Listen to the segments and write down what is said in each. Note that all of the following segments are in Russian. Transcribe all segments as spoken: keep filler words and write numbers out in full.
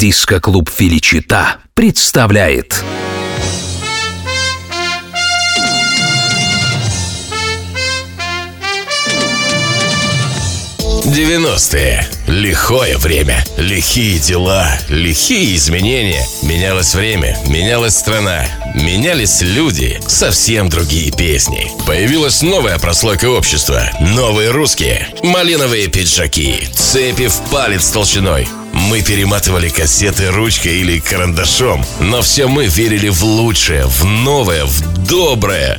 Диско-клуб «Феличита» представляет девяностые. Лихое время, лихие дела, лихие изменения. Менялось время, менялась страна, менялись люди, совсем другие песни. Появилась новая прослойка общества, новые русские, малиновые пиджаки, цепи в палец толщиной. Мы перематывали кассеты ручкой или карандашом, но все мы верили в лучшее, в новое, в доброе.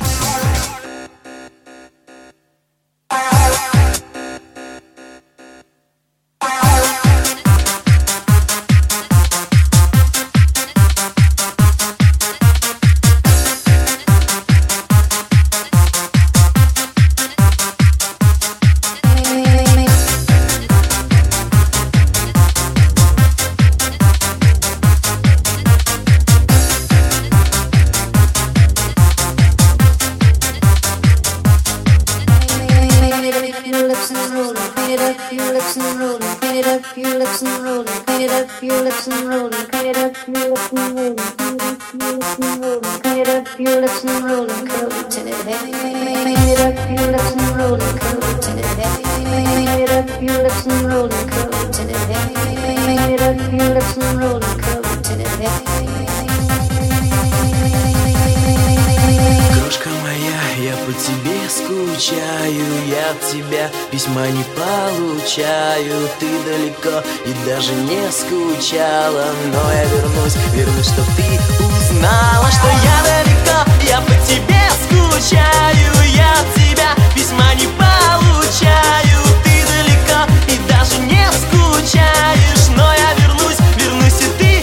Крошка моя, я по тебе скучаю, я от тебя письма не получаю. Ты далеко и даже не скучала, но я вернусь, вернусь, чтоб ты узнала, что я далеко, я по тебе скучаю, я от тебя письма не получаю. Ты далеко и даже не скучаешь, но я вернусь, вернусь, и ты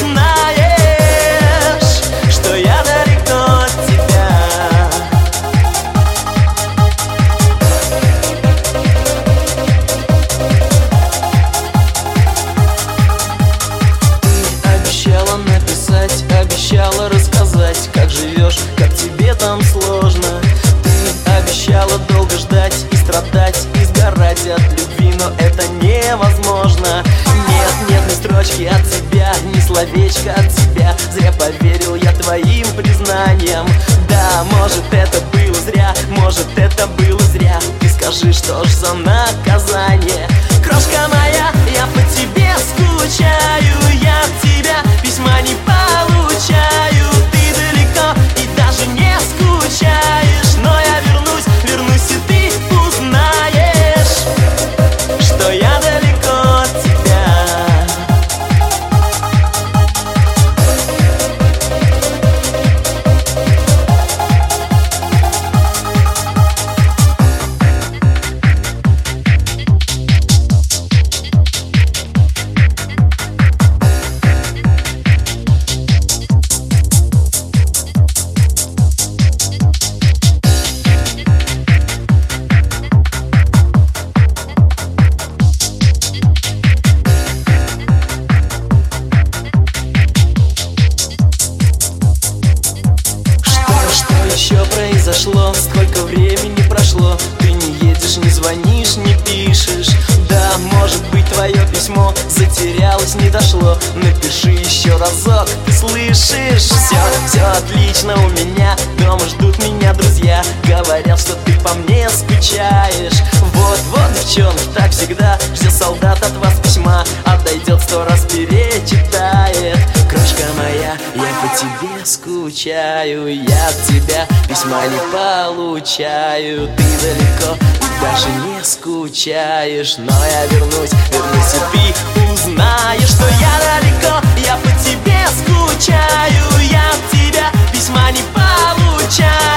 узнаешь, что я далеко от тебя. Обещала написать, обещала рассказать, как живешь, как тебе там сложно. Ты обещала долго ждать и страдать, и сгорать от любви, но это невозможно. Нет, нет ни строчки от тебя, ни словечка от тебя. Зря поверил я твоим признаниям. Да, может это было зря, может это было зря. Ты скажи, что ж за наказание? Крошка моя, я по тебе скучаю, я от тебя письма не получаю. Ты далеко и даже не скучаешь, но я вернусь, вернусь, и ты узнаешь, что я далеко от тебя. Что произошло, сколько времени прошло? Ты не едешь, не звонишь, не пишешь. Да, может быть, твое письмо затерялось, не дошло. Напиши еще разок, ты слышишь? Все, все отлично у меня, дома ждут меня друзья. Говорят, что ты по мне скучаешь. Вот, вот, девчонки, так всегда ждет солдат от вас письма, отойдет, сто раз перечитает. Крошка моя, я по тебе скучаю, я от тебя письма не получаю. Ты далеко и даже не скучаешь, но я вернусь, вернусь, и ты узнаешь, что я далеко, я по тебе скучаю, я от тебя письма не получаю.